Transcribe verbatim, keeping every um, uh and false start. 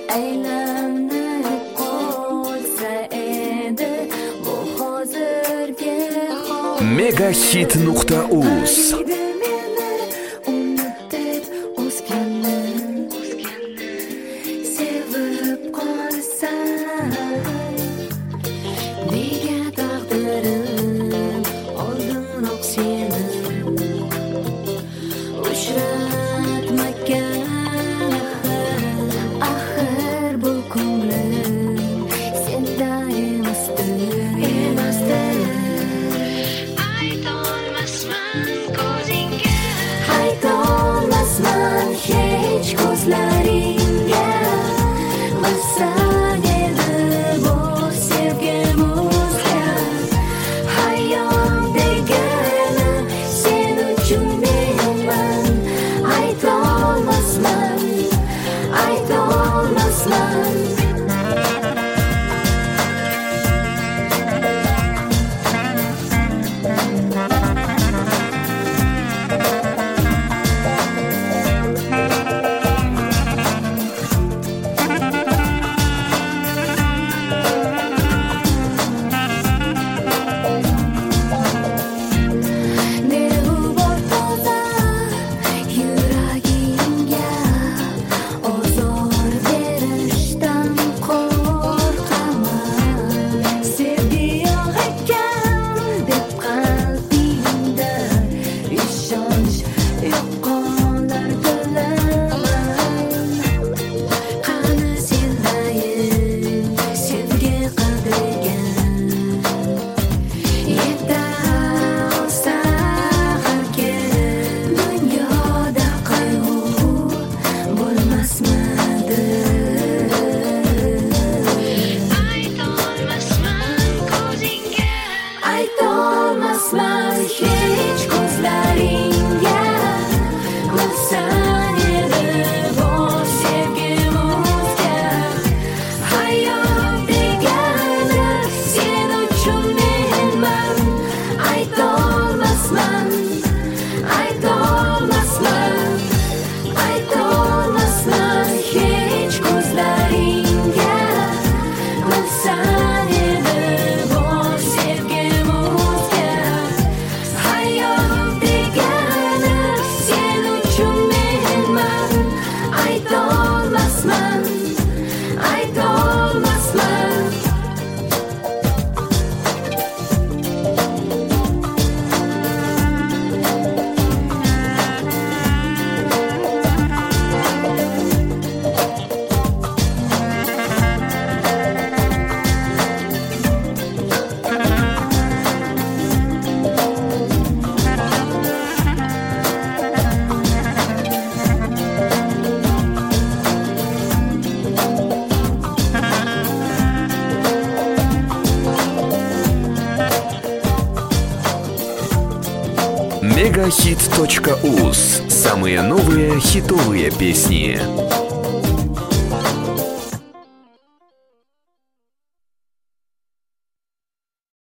aylanib qolsa edi bu hozirgi hol. megahit nuqta uz sevib qolsam nega taqdirim oldinroq seni uchratmagan axir bu ko'nglim senda emasdi emasdi aytolmasman ko'zingga aytolmasman hech ko'zlaringga bilsang edi bu sevgim o'zgar hayot degani sen uchun menman aytolmasman aytolmasman aytolmasman hech ko'zlaringga bilsang edi bu sevgim o'zgar hayot degani sen uchun menman aytolmasman aytolmasman aytolmasman hech ko'zlaringga bilsang edi bu sevgim o'zgar hayot degani sen uchun menman aytolmasman aytolmasman megahit точка уз. Самые новые хитовые песни.